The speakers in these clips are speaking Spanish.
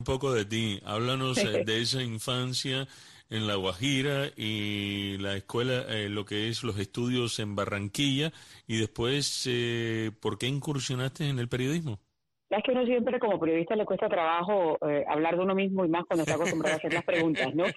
Un poco de ti, háblanos de esa infancia en La Guajira y la escuela, lo que es los estudios en Barranquilla y después, ¿por qué incursionaste en el periodismo? Es que uno siempre como periodista le cuesta trabajo hablar de uno mismo y más cuando está acostumbrado a hacer las preguntas, ¿no?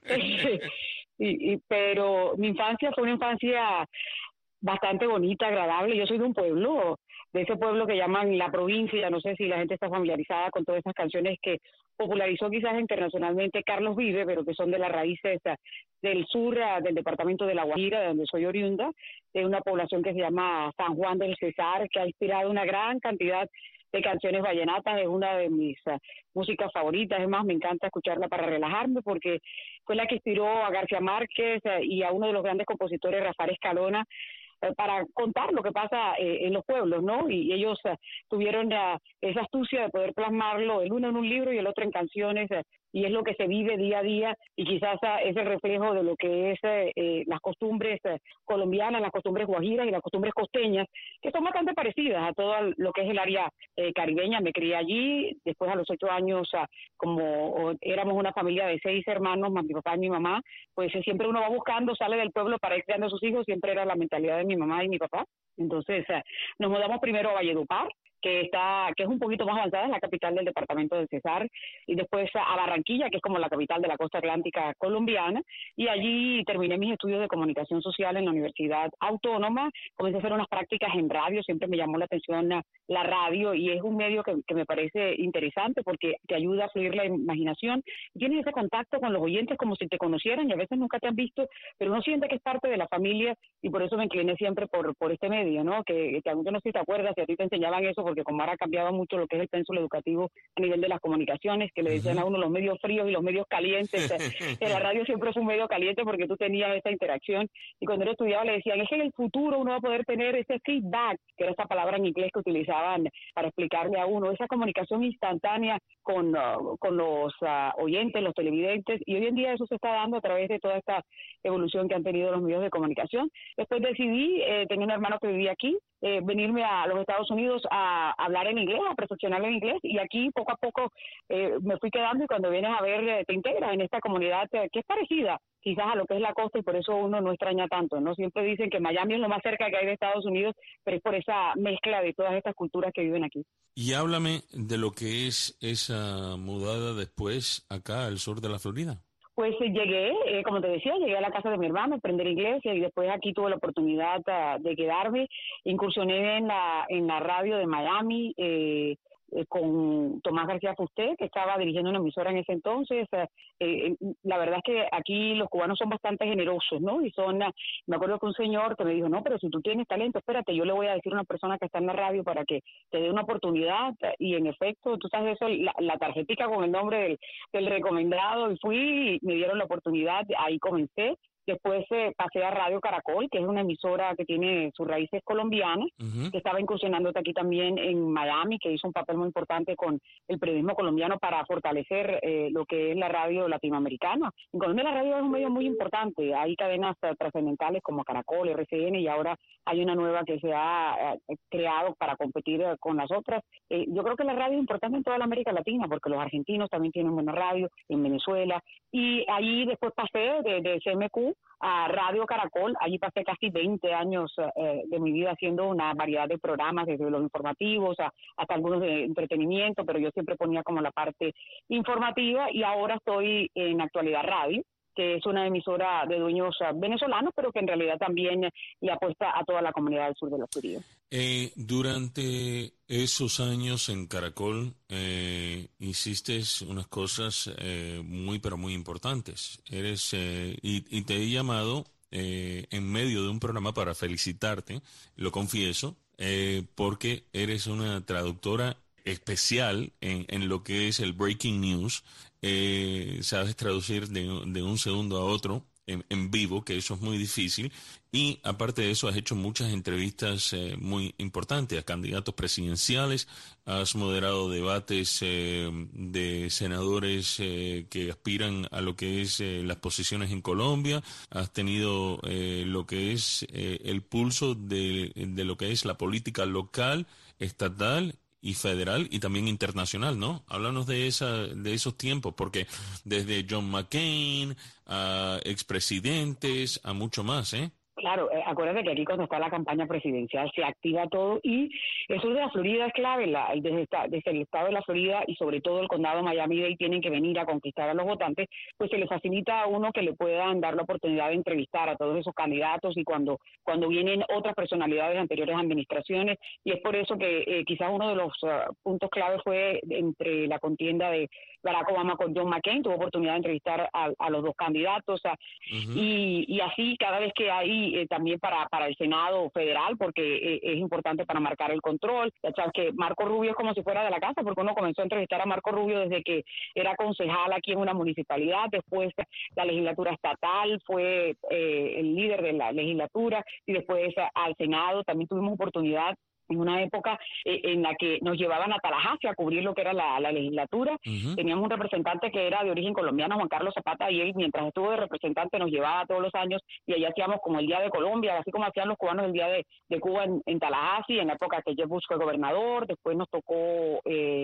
Pero mi infancia fue una infancia bastante bonita, agradable. Yo soy de un pueblo, de ese pueblo que llaman La Provincia, no sé si la gente está familiarizada con todas esas canciones que popularizó quizás internacionalmente Carlos Vive, pero que son de las raíces del sur del departamento de La Guajira, de donde soy oriunda, de una población que se llama San Juan del Cesar, que ha inspirado una gran cantidad de canciones vallenatas. Es una de mis músicas favoritas. Es más, me encanta escucharla para relajarme porque fue la que inspiró a García Márquez y a uno de los grandes compositores, Rafael Escalona, para contar lo que pasa en los pueblos, ¿no? Y ellos tuvieron esa astucia de poder plasmarlo, el uno en un libro y el otro en canciones, y es lo que se vive día a día, y quizás es el reflejo de lo que es las costumbres colombianas, las costumbres guajiras y las costumbres costeñas, que son bastante parecidas a todo lo que es el área caribeña. Me crié allí, después a los 8 años, como éramos una familia de 6 hermanos, más mi papá y mi mamá, pues siempre uno va buscando, sale del pueblo para ir criando a sus hijos, siempre era la mentalidad de mi mamá y mi papá. Entonces nos mudamos primero a Valledupar, que es un poquito más avanzada, es la capital del departamento del Cesar, y después a Barranquilla, que es como la capital de la costa atlántica colombiana, y allí terminé mis estudios de comunicación social en la Universidad Autónoma. Comencé a hacer unas prácticas en radio, siempre me llamó la atención la radio, y es un medio que me parece interesante porque te ayuda a fluir la imaginación, tienes ese contacto con los oyentes como si te conocieran, y a veces nunca te han visto, pero uno siente que es parte de la familia, y por eso me incliné siempre por este medio, ¿no? Que yo no sé si te acuerdas, si a ti te enseñaban eso, porque como ahora ha cambiado mucho lo que es el pénsulo educativo a nivel de las comunicaciones, que le decían a uno los medios fríos y los medios calientes. En la radio siempre fue un medio caliente porque tú tenías esa interacción, y cuando uno estudiaba le decían, es que en el futuro uno va a poder tener ese feedback, que era esa palabra en inglés que utilizaban para explicarle a uno, esa comunicación instantánea con los oyentes, los televidentes, y hoy en día eso se está dando a través de toda esta evolución que han tenido los medios de comunicación. Después decidí, tenía un hermano que vivía aquí, venirme a los Estados Unidos a hablar en inglés, a perfeccionar en inglés, y aquí poco a poco me fui quedando, y cuando vienes a ver te integras en esta comunidad que es parecida quizás a lo que es la costa, y por eso uno no extraña tanto, ¿no? Siempre dicen que Miami es lo más cerca que hay de Estados Unidos, pero es por esa mezcla de todas estas culturas que viven aquí. Y háblame de lo que es esa mudada después acá al sur de la Florida. Pues llegué, como te decía, llegué a la casa de mi hermano a aprender inglés, y después aquí tuve la oportunidad de quedarme. Incursioné en la radio de Miami, con Tomás García Fusté, que estaba dirigiendo una emisora en ese entonces. La verdad es que aquí los cubanos son bastante generosos, ¿no? Me acuerdo que un señor que me dijo, no, pero si tú tienes talento, espérate, yo le voy a decir a una persona que está en la radio para que te dé una oportunidad. Y en efecto, tú sabes eso, la tarjetica con el nombre del recomendado, y fui, y me dieron la oportunidad, ahí comencé. Después pasé a Radio Caracol, que es una emisora que tiene sus raíces colombianas, que estaba incursionando aquí también en Miami, que hizo un papel muy importante con el periodismo colombiano para fortalecer lo que es la radio latinoamericana. En Colombia la radio es un medio muy importante, hay cadenas trascendentales como Caracol, RCN, y ahora hay una nueva que se ha creado para competir con las otras. Yo creo que la radio es importante en toda la América Latina, porque los argentinos también tienen buena radio, en Venezuela, y ahí después pasé de CMQ a Radio Caracol. Allí pasé casi 20 años de mi vida haciendo una variedad de programas, desde los informativos hasta algunos de entretenimiento, pero yo siempre ponía como la parte informativa, y ahora estoy en Actualidad Radio, que es una emisora de dueños venezolanos, pero que en realidad también le apuesta a toda la comunidad del sur de la Florida. Durante esos años en Caracol hiciste unas cosas muy, pero muy importantes. Y te he llamado en medio de un programa para felicitarte, lo confieso, porque eres una traductora especial en lo que es el breaking news. Sabes traducir de un segundo a otro en vivo, que eso es muy difícil, y aparte de eso has hecho muchas entrevistas muy importantes a candidatos presidenciales, has moderado debates de senadores que aspiran a lo que es las posiciones en Colombia, has tenido lo que es el pulso de lo que es la política local, estatal y federal y también internacional, ¿no? Háblanos de esos tiempos, porque desde John McCain a expresidentes a mucho más, ¿eh? Claro, acuérdate que aquí cuando está la campaña presidencial se activa todo y el sur de la Florida es clave, desde el estado de la Florida y sobre todo el condado de Miami-Dade tienen que venir a conquistar a los votantes, pues se les facilita a uno que le puedan dar la oportunidad de entrevistar a todos esos candidatos y cuando vienen otras personalidades de anteriores administraciones, y es por eso que quizás uno de los puntos clave fue entre la contienda de Barack Obama con John McCain, tuvo oportunidad de entrevistar a los dos candidatos, y así cada vez que hay también para el Senado federal, porque es importante para marcar el control. Ya sabes que Marco Rubio es como si fuera de la casa, porque uno comenzó a entrevistar a Marco Rubio desde que era concejal aquí en una municipalidad, después la legislatura estatal, fue el líder de la legislatura, y después al Senado también tuvimos oportunidad en una época en la que nos llevaban a Tallahassee a cubrir lo que era la legislatura. Teníamos un representante que era de origen colombiano, Juan Carlos Zapata, y él mientras estuvo de representante nos llevaba todos los años y allá hacíamos como el Día de Colombia, así como hacían los cubanos el Día de Cuba en Tallahassee, en la época que Jeb Bush fue gobernador. Después nos tocó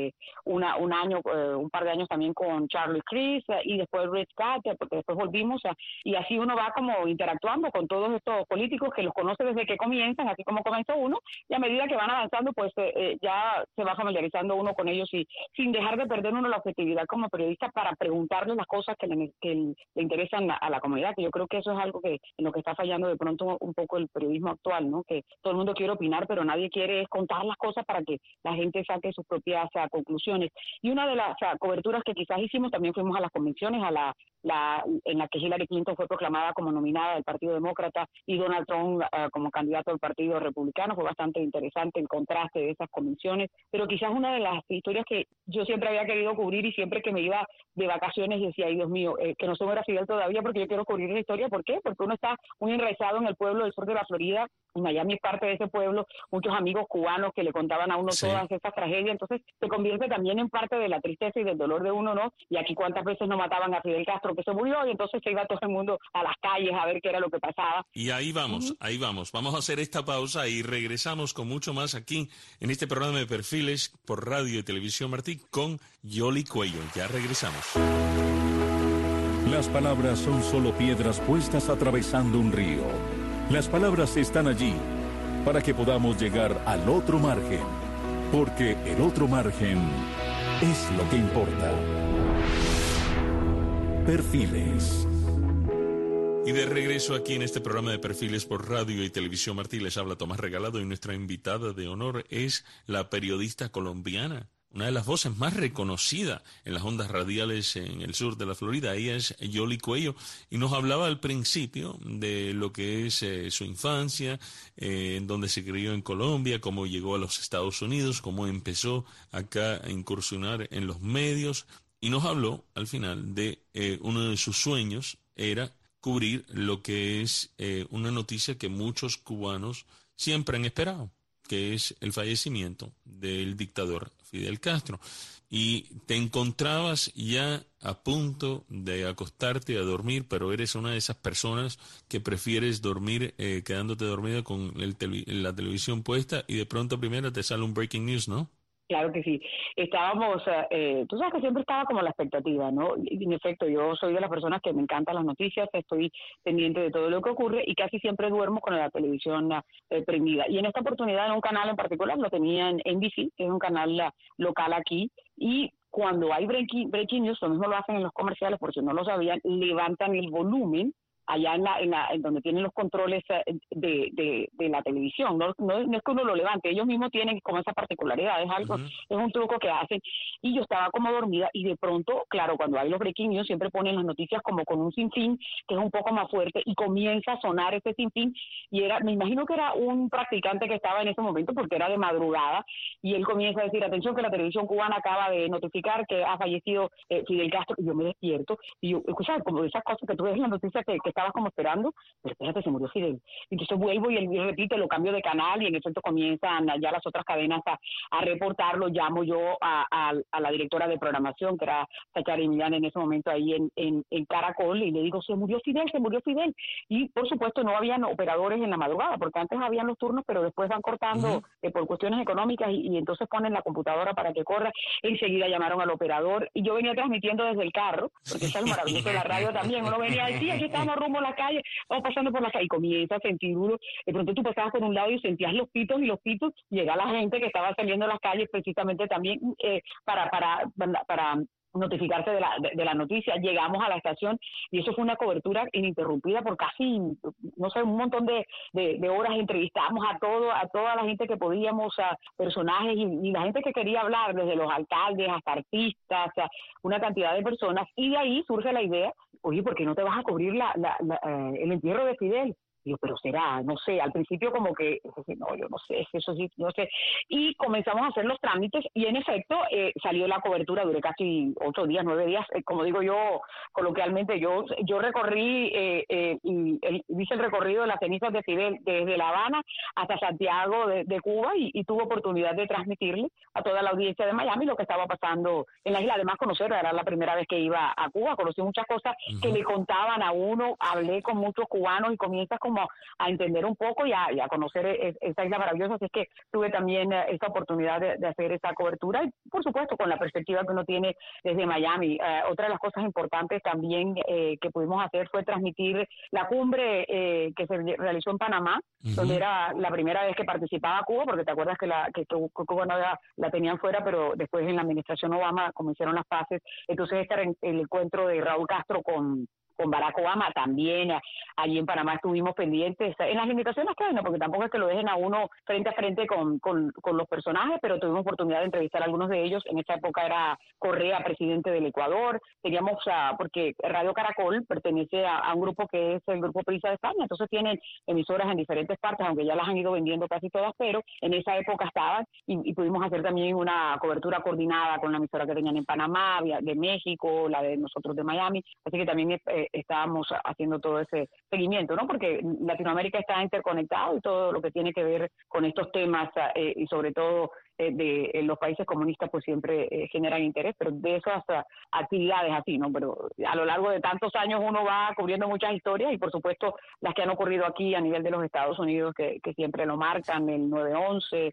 un par de años también con Charlie Crist y después Rick Scott, porque después volvimos y así uno va como interactuando con todos estos políticos que los conoce desde que comienzan, así como comenzó uno, y a medida que van avanzando, pues ya se va familiarizando uno con ellos y sin dejar de perder uno la objetividad como periodista para preguntarles las cosas que le interesan a la comunidad, que yo creo que eso es algo que en lo que está fallando de pronto un poco el periodismo actual, ¿no? Que todo el mundo quiere opinar, pero nadie quiere contar las cosas para que la gente saque sus propias conclusiones. Y una de las coberturas que quizás hicimos, también fuimos a las convenciones, en la que Hillary Clinton fue proclamada como nominada del Partido Demócrata y Donald Trump como candidato del Partido Republicano. Fue bastante interesante el contraste de esas convenciones, pero quizás una de las historias que yo siempre había querido cubrir y siempre que me iba de vacaciones decía, ay Dios mío, que no soy Fidel todavía porque yo quiero cubrir esa historia. ¿Por qué? Porque uno está muy enraizado en el pueblo del sur de la Florida, y Miami es parte de ese pueblo, muchos amigos cubanos que le contaban a uno todas esas tragedias, entonces se convierte también en parte de la tristeza y del dolor de uno, ¿no? Y aquí cuántas veces no mataban a Fidel Castro que se murió y entonces se iba todo el mundo a las calles a ver qué era lo que pasaba. Y ahí vamos, vamos a hacer esta pausa y regresamos con mucho más aquí en este programa de Perfiles por Radio y Televisión Martí con Yoli Cuello. Ya regresamos. Las palabras son solo piedras puestas atravesando un río. Las palabras están allí para que podamos llegar al otro margen, porque el otro margen es lo que importa. Perfiles. Y de regreso aquí en este programa de Perfiles por Radio y Televisión Martí, les habla Tomás Regalado y nuestra invitada de honor es la periodista colombiana, una de las voces más reconocidas en las ondas radiales en el sur de la Florida. Ella es Yoli Cuello y nos hablaba al principio de lo que es su infancia, en donde se crió en Colombia, cómo llegó a los Estados Unidos, cómo empezó acá a incursionar en los medios, y nos habló al final de uno de sus sueños era cubrir lo que es una noticia que muchos cubanos siempre han esperado, que es el fallecimiento del dictador Fidel Castro. Y te encontrabas ya a punto de acostarte a dormir, pero eres una de esas personas que prefieres dormir quedándote dormida con la televisión puesta y de pronto primero te sale un breaking news, ¿no? Claro que sí. Estábamos, tú sabes que siempre estaba como la expectativa, ¿no? Y en efecto, yo soy de las personas que me encantan las noticias, estoy pendiente de todo lo que ocurre y casi siempre duermo con la televisión prendida. Y en esta oportunidad, en un canal en particular, lo tenía en NBC, que es un canal local aquí, y cuando hay breaking news, lo mismo lo hacen en los comerciales, por si no lo sabían, levantan el volumen allá en donde tienen los controles de la televisión. No es que uno lo levante, ellos mismos tienen como esa particularidad, es algo, es un truco que hacen. Y yo estaba como dormida y de pronto, claro, cuando hay los breaking news siempre ponen las noticias como con un sinfín que es un poco más fuerte y comienza a sonar ese sinfín y me imagino que era un practicante que estaba en ese momento porque era de madrugada y él comienza a decir, atención que la televisión cubana acaba de notificar que ha fallecido Fidel Castro, y yo me despierto y yo, ¿sabes? Como esas cosas que tú ves en las noticias que estabas como esperando, pero espérate, se murió Fidel. Entonces vuelvo y repito, lo cambio de canal y en efecto comienzan ya las otras cadenas a reportarlo. Llamo yo a la directora de programación, que era Tachari Millán en ese momento ahí en Caracol, y le digo, se murió Fidel. Y por supuesto no habían operadores en la madrugada, porque antes habían los turnos, pero después van cortando por cuestiones económicas y entonces ponen la computadora para que corra. Enseguida llamaron al operador y yo venía transmitiendo desde el carro, porque eso es lo maravilloso de la radio también. Uno venía y decía, aquí estamos rumbo a la calle, vamos pasando por la calle y comienza a sentir duro. De pronto tú pasabas por un lado y sentías los pitos, llega la gente que estaba saliendo a las calles precisamente también para notificarse de la noticia. Llegamos a la estación y eso fue una cobertura ininterrumpida por casi, no sé, un montón de horas. Entrevistamos a toda la gente que podíamos, a personajes y la gente que quería hablar, desde los alcaldes hasta artistas, una cantidad de personas, y de ahí surge la idea, oye, ¿por qué no te vas a cubrir el entierro de Fidel? Digo, pero será, no sé, al principio como que, no, yo no sé, eso sí, no sé. Y comenzamos a hacer los trámites y en efecto salió la cobertura, duré casi 8 días, 9 días, como digo yo, coloquialmente, yo recorrí y hice el recorrido de las cenizas de Fidel desde La Habana hasta Santiago de Cuba y tuve oportunidad de transmitirle a toda la audiencia de Miami lo que estaba pasando en la isla. Además, conocer, era la primera vez que iba a Cuba, conocí muchas cosas que le contaban a uno, hablé con muchos cubanos y comienzas como a entender un poco y a conocer esa isla maravillosa. Así es que tuve también esta oportunidad de hacer esa cobertura y por supuesto con la perspectiva que uno tiene desde Miami. Otra de las cosas importantes también que pudimos hacer fue transmitir la cumbre que se realizó en Panamá, donde era la primera vez que participaba Cuba, porque te acuerdas que Cuba no la tenían fuera, pero después en la administración Obama, como hicieron las paces, entonces este era el encuentro de Raúl Castro con Barack Obama. También allí en Panamá estuvimos pendientes en las limitaciones que hay, ¿no? Porque tampoco es que lo dejen a uno frente a frente con los personajes, pero tuvimos oportunidad de entrevistar a algunos de ellos. En esa época era Correa, presidente del Ecuador. Teníamos, porque Radio Caracol pertenece a un grupo que es el Grupo Prisa de España, entonces tienen emisoras en diferentes partes, aunque ya las han ido vendiendo casi todas, pero en esa época estaban y pudimos hacer también una cobertura coordinada con la emisora que tenían en Panamá, de México, la de nosotros de Miami, así que también estábamos haciendo todo ese seguimiento, ¿no? Porque Latinoamérica está interconectado y todo lo que tiene que ver con estos temas y sobre todo de los países comunistas pues siempre generan interés, pero de esas actividades así, ¿no? Pero a lo largo de tantos años uno va cubriendo muchas historias y por supuesto las que han ocurrido aquí a nivel de los Estados Unidos que siempre lo marcan, el 9/11,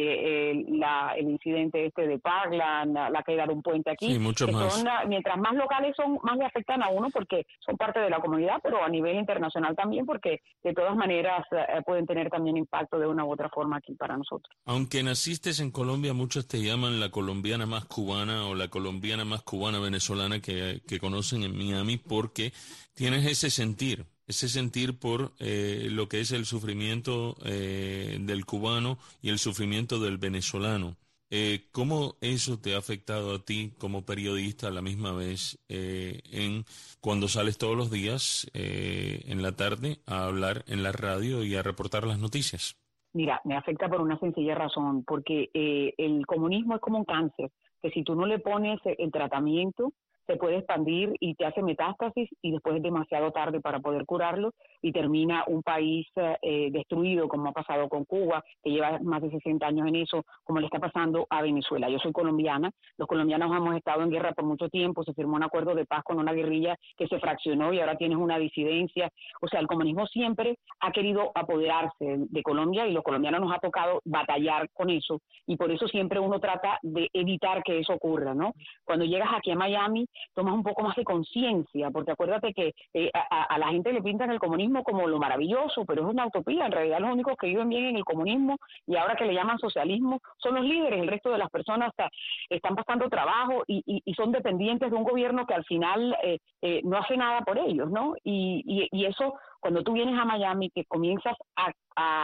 el incidente de Parkland, la caída de un puente aquí, sí, muchos más. Mientras más locales son, más le afectan a uno porque son parte de la comunidad, pero a nivel internacional también, porque de todas maneras pueden tener también impacto de una u otra forma aquí para nosotros. Aunque naciste en Colombia, muchos te llaman la colombiana más cubana o la colombiana más cubana venezolana que conocen en Miami porque tienes ese sentir por lo que es el sufrimiento del cubano y el sufrimiento del venezolano. ¿Cómo eso te ha afectado a ti como periodista a la misma vez cuando sales todos los días en la tarde a hablar en la radio y a reportar las noticias? Mira, me afecta por una sencilla razón, porque el comunismo es como un cáncer, que si tú no le pones el tratamiento, se puede expandir y te hace metástasis y después es demasiado tarde para poder curarlo y termina un país destruido, como ha pasado con Cuba, que lleva más de 60 años en eso, como le está pasando a Venezuela. Yo soy colombiana, los colombianos hemos estado en guerra por mucho tiempo, se firmó un acuerdo de paz con una guerrilla que se fraccionó y ahora tienes una disidencia. O sea, el comunismo siempre ha querido apoderarse de Colombia y los colombianos nos ha tocado batallar con eso y por eso siempre uno trata de evitar que eso ocurra, ¿no? Cuando llegas aquí a Miami, tomas un poco más de conciencia, porque acuérdate que a la gente le pintan el comunismo como lo maravilloso, pero es una utopía. En realidad los únicos que viven bien en el comunismo y ahora que le llaman socialismo son los líderes. El resto de las personas están pasando trabajo y son dependientes de un gobierno que al final no hace nada por ellos, ¿no? Y eso, cuando tú vienes a Miami, que comienzas a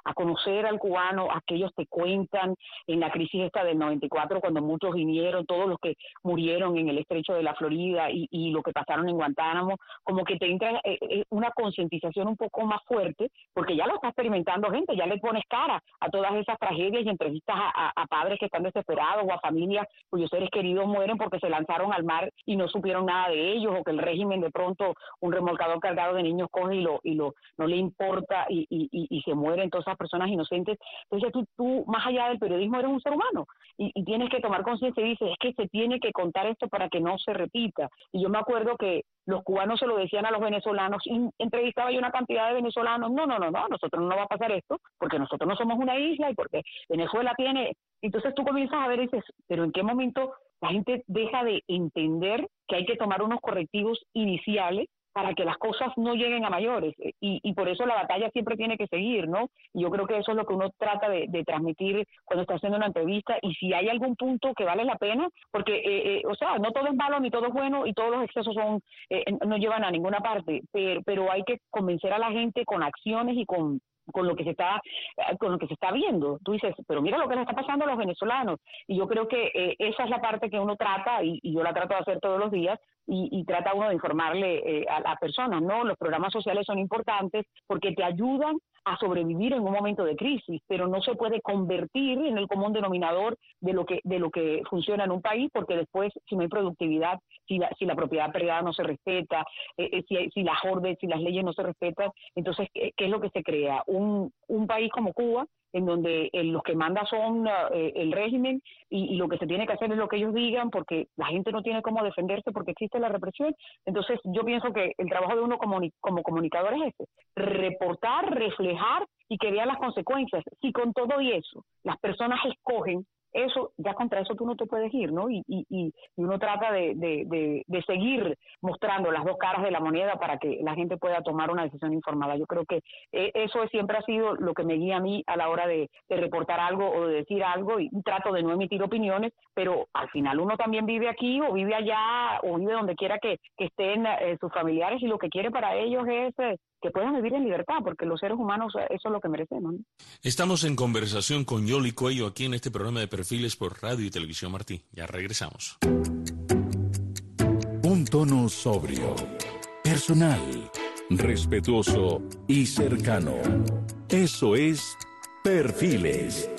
a conocer al cubano, a que ellos te cuentan en la crisis esta del 94, cuando muchos vinieron, todos los que murieron en el estrecho de la Florida y lo que pasaron en Guantánamo, como que te entra una concientización un poco más fuerte, porque ya lo está experimentando gente, ya le pones cara a todas esas tragedias y entrevistas a padres que están desesperados o a familias cuyos seres queridos mueren porque se lanzaron al mar y no supieron nada de ellos, o que el régimen de pronto, un remolcador cargado de niños coge y no le importa y se mueren todas esas personas inocentes. Entonces tú más allá del periodismo eres un ser humano y tienes que tomar conciencia y dices, es que se tiene que contar esto para que no se repita. Y yo me acuerdo que los cubanos se lo decían a los venezolanos, y entrevistaba yo una cantidad de venezolanos, no, a nosotros no va a pasar esto, porque nosotros no somos una isla y porque Venezuela tiene... Entonces tú comienzas a ver y dices, pero ¿en qué momento la gente deja de entender que hay que tomar unos correctivos iniciales para que las cosas no lleguen a mayores? Y por eso la batalla siempre tiene que seguir, ¿no? Y yo creo que eso es lo que uno trata de transmitir cuando está haciendo una entrevista, y si hay algún punto que vale la pena, porque, o sea, no todo es malo ni todo es bueno y todos los excesos no llevan a ninguna parte, pero hay que convencer a la gente con acciones y con lo que se está viendo. Tú dices, pero mira lo que le está pasando a los venezolanos, y yo creo que esa es la parte que uno trata, y yo la trato de hacer todos los días, y trata uno de informarle a las personas, ¿no? Los programas sociales son importantes porque te ayudan a sobrevivir en un momento de crisis, pero no se puede convertir en el común denominador de lo que funciona en un país, porque después, si no hay productividad, si la propiedad privada no se respeta, si las órdenes, si las leyes no se respetan, entonces, ¿qué es lo que se crea? Un país como Cuba, en donde los que mandan son el régimen, y lo que se tiene que hacer es lo que ellos digan, porque la gente no tiene cómo defenderse porque existe la represión. Entonces yo pienso que el trabajo de uno como comunicador es ese: reportar, reflejar y que vean las consecuencias. Si con todo y eso las personas escogen eso, ya contra eso tú no te puedes ir, ¿no? Y uno trata de seguir mostrando las dos caras de la moneda para que la gente pueda tomar una decisión informada. Yo creo que eso siempre ha sido lo que me guía a mí a la hora de reportar algo o de decir algo, y trato de no emitir opiniones, pero al final uno también vive aquí o vive allá o vive donde quiera que estén sus familiares, y lo que quiere para ellos es que puedan vivir en libertad, porque los seres humanos eso es lo que merecemos, ¿no? Estamos en conversación con Yoli Cuello aquí en este programa de Perfiles por Radio y Televisión Martí. Ya regresamos. Un tono sobrio, personal, respetuoso y cercano. Eso es Perfiles.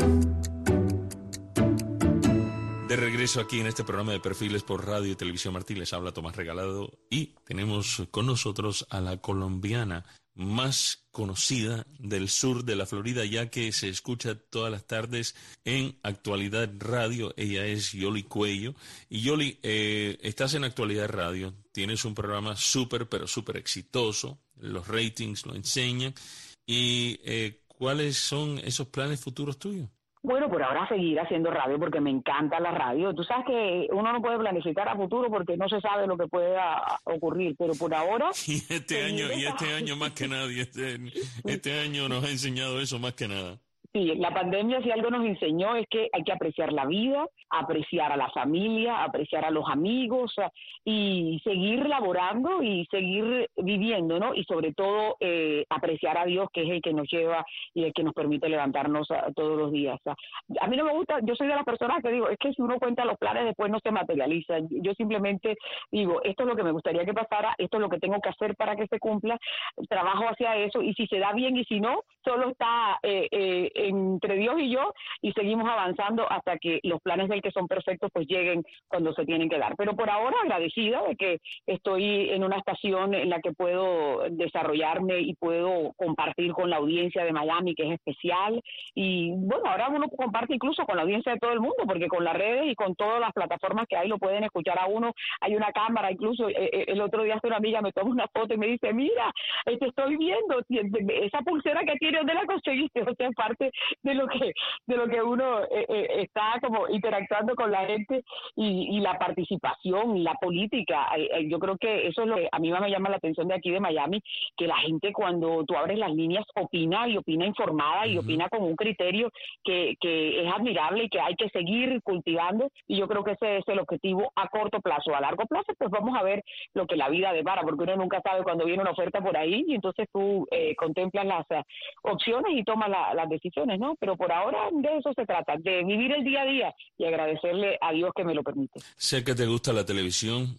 De regreso aquí en este programa de Perfiles por Radio y Televisión Martí, les habla Tomás Regalado, y tenemos con nosotros a la colombiana más conocida del sur de la Florida, ya que se escucha todas las tardes en Actualidad Radio. Ella es Yoli Cuello. Y Yoli, estás en Actualidad Radio, tienes un programa pero súper exitoso, los ratings lo enseñan. ¿Y cuáles son esos planes futuros tuyos? Bueno, por ahora seguir haciendo radio, porque me encanta la radio. Tú sabes que uno no puede planificar a futuro porque no se sabe lo que pueda ocurrir, pero por ahora... Y este año más que nadie, este año nos ha enseñado eso más que nada. Sí, la pandemia, si algo nos enseñó, es que hay que apreciar la vida, apreciar a la familia, apreciar a los amigos, y seguir laborando y seguir viviendo, ¿no? Y sobre todo apreciar a Dios, que es el que nos lleva y el que nos permite levantarnos todos los días. A mí no me gusta, yo soy de las personas que digo, es que si uno cuenta los planes después no se materializan. Yo simplemente digo, esto es lo que me gustaría que pasara, esto es lo que tengo que hacer para que se cumpla, trabajo hacia eso, y si se da bien y si no, solo está entre Dios y yo, y seguimos avanzando hasta que los planes del que son perfectos pues lleguen cuando se tienen que dar. Pero por ahora agradecida de que estoy en una estación en la que puedo desarrollarme y puedo compartir con la audiencia de Miami, que es especial, y bueno, ahora uno comparte incluso con la audiencia de todo el mundo, porque con las redes y con todas las plataformas que hay lo pueden escuchar a uno, hay una cámara, incluso el otro día una amiga me toma una foto y me dice, mira, te estoy viendo, esa pulsera que tienes, ¿dónde la conseguiste? O sea, es parte de lo que uno está como interactuando con la gente y la participación, la política. Yo creo que eso es lo que a mí me llama la atención de aquí de Miami, que la gente cuando tú abres las líneas opina y opina informada y opina con un criterio que es admirable y que hay que seguir cultivando, y yo creo que ese es el objetivo a corto plazo. A largo plazo pues vamos a ver lo que la vida depara, porque uno nunca sabe cuando viene una oferta por ahí y entonces tú contemplas las opciones y tomas las decisiones, ¿no? Pero por ahora de eso se trata, de vivir el día a día y agradecerle a Dios que me lo permite. Sé que te gusta la televisión,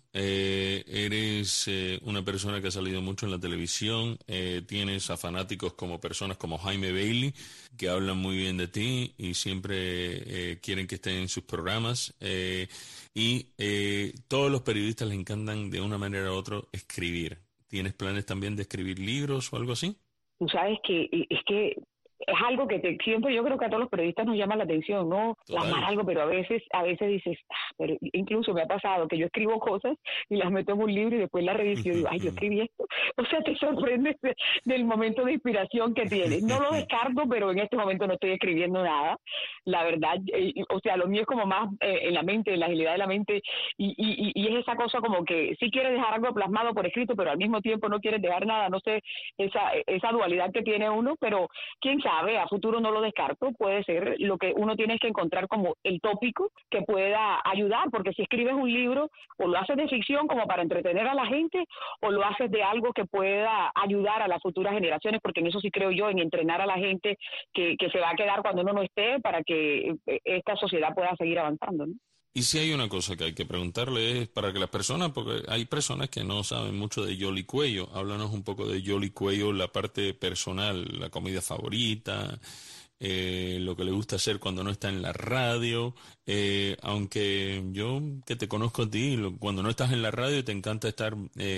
eres una persona que ha salido mucho en la televisión, tienes a fanáticos como personas como Jaime Bailey, que hablan muy bien de ti y siempre quieren que estén en sus programas, y todos los periodistas les encantan de una manera u otra escribir. ¿Tienes planes también de escribir libros o algo así? Tú sabes que es que es algo que siempre yo creo que a todos los periodistas nos llama la atención, ¿no? Plasmar algo, pero a veces dices, pero incluso me ha pasado que yo escribo cosas y las meto en un libro y después las reviso y digo, ay, yo escribí esto. O sea, te sorprendes del momento de inspiración que tienes. No lo descarto, pero en este momento no estoy escribiendo nada. La verdad, o sea, lo mío es como más en la mente, en la agilidad de la mente, y es esa cosa como que sí quieres dejar algo plasmado por escrito, pero al mismo tiempo no quieres dejar nada. No sé, esa dualidad que tiene uno, pero quién sabe, a futuro no lo descarto, puede ser. Lo que uno tiene que encontrar como el tópico que pueda ayudar, porque si escribes un libro, o lo haces de ficción como para entretener a la gente, o lo haces de algo que pueda ayudar a las futuras generaciones, porque en eso sí creo yo, en entrenar a la gente que se va a quedar cuando uno no esté, para que esta sociedad pueda seguir avanzando, ¿no? Y si hay una cosa que hay que preguntarle es para que las personas, porque hay personas que no saben mucho de Yoli Cuello, háblanos un poco de Yoli Cuello, la parte personal, la comida favorita, lo que le gusta hacer cuando no está en la radio, aunque yo que te conozco a ti, cuando no estás en la radio te encanta estar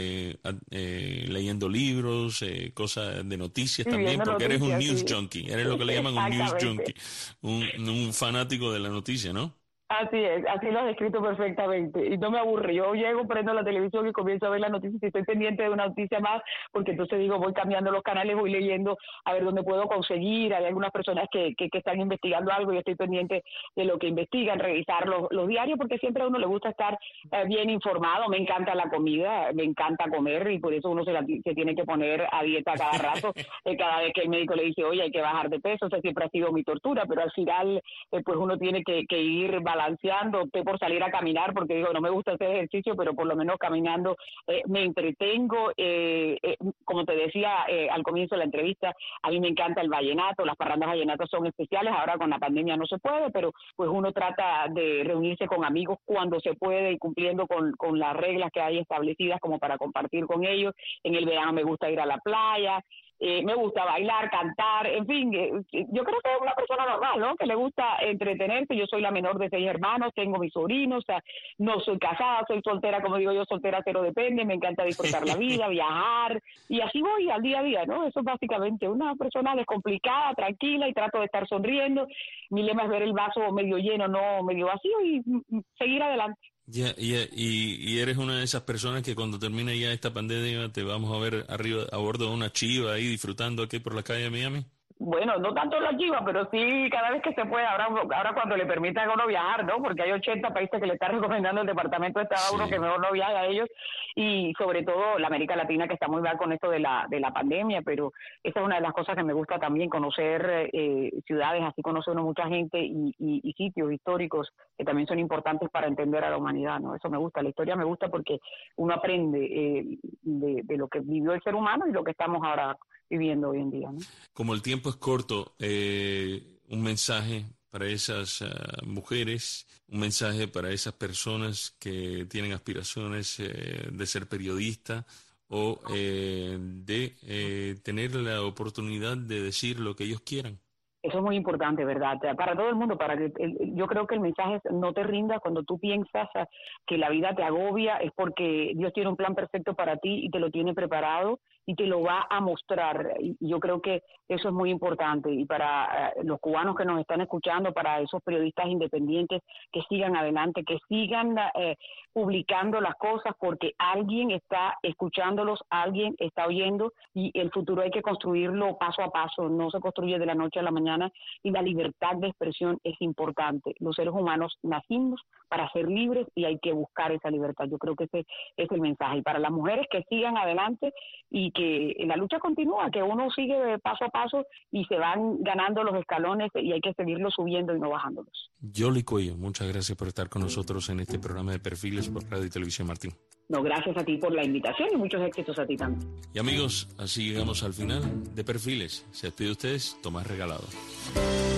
leyendo libros, cosas de noticias también, porque eres un news junkie, eres lo que le llaman un news junkie, un fanático de la noticia, ¿no? Así es, así lo has descrito perfectamente y no me aburre. Yo llego, prendo la televisión y comienzo a ver las noticias y estoy pendiente de una noticia más, porque entonces digo, voy cambiando los canales, voy leyendo a ver dónde puedo conseguir. Hay algunas personas que están investigando algo y estoy pendiente de lo que investigan, revisar los diarios, porque siempre a uno le gusta estar bien informado. Me encanta la comida, me encanta comer y por eso uno se tiene que poner a dieta cada rato, cada vez que el médico le dice, oye, hay que bajar de peso. O sea, siempre ha sido mi tortura, pero al final pues uno tiene que ir balanceando. Opté por salir a caminar porque digo, no me gusta hacer ejercicio, pero por lo menos caminando me entretengo. Como te decía al comienzo de la entrevista, a mí me encanta el vallenato, las parrandas vallenatas son especiales, ahora con la pandemia no se puede, pero pues uno trata de reunirse con amigos cuando se puede y cumpliendo con las reglas que hay establecidas como para compartir con ellos. En el verano me gusta ir a la playa, me gusta bailar, cantar, en fin, yo creo que es una persona normal, ¿no? Que le gusta entretenerse. Yo soy la menor de 6 hermanos, tengo mis sobrinos, o sea, no soy casada, soy soltera, como digo yo, soltera cero depende, me encanta disfrutar la vida, viajar, y así voy al día a día, ¿no? Eso es básicamente una persona descomplicada, tranquila, y trato de estar sonriendo. Mi lema es ver el vaso medio lleno, no medio vacío, y seguir adelante. Y eres una de esas personas que cuando termine ya esta pandemia te vamos a ver arriba a bordo de una chiva ahí disfrutando aquí por la calle de Miami. Bueno, no tanto la chiva, pero sí cada vez que se puede, ahora cuando le permitan a uno viajar, ¿no? Porque hay 80 países que le están recomendando el Departamento de Estado a uno que mejor no viaje a ellos, y sobre todo la América Latina, que está muy mal con esto de la pandemia, pero esa es una de las cosas que me gusta también, conocer ciudades, así conoce uno mucha gente y sitios históricos que también son importantes para entender a la humanidad, ¿no? Eso me gusta, la historia me gusta porque uno aprende de lo que vivió el ser humano y lo que estamos ahora viviendo hoy en día, ¿no? Como el tiempo es corto, un mensaje para esas mujeres, un mensaje para esas personas que tienen aspiraciones de ser periodista o de tener la oportunidad de decir lo que ellos quieran. Eso es muy importante, ¿verdad? Para todo el mundo, yo creo que el mensaje es no te rindas. Cuando tú piensas que la vida te agobia, es porque Dios tiene un plan perfecto para ti y te lo tiene preparado, y te lo va a mostrar. Y yo creo que eso es muy importante. Y para los cubanos que nos están escuchando, para esos periodistas independientes, que sigan adelante, que sigan publicando las cosas, porque alguien está escuchándolos, alguien está oyendo, y el futuro hay que construirlo paso a paso, no se construye de la noche a la mañana, y la libertad de expresión es importante. Los seres humanos nacimos para ser libres y hay que buscar esa libertad. Yo creo que ese es el mensaje. Y para las mujeres, que sigan adelante y que la lucha continúa, que uno sigue de paso a paso y se van ganando los escalones y hay que seguirlos subiendo y no bajándolos. Yoli Cuello, muchas gracias por estar con nosotros en este programa de Perfiles por Radio y Televisión Martín. No, gracias a ti por la invitación y muchos éxitos a ti también. Y amigos, así llegamos al final de Perfiles. Se despide de ustedes, Tomás Regalado.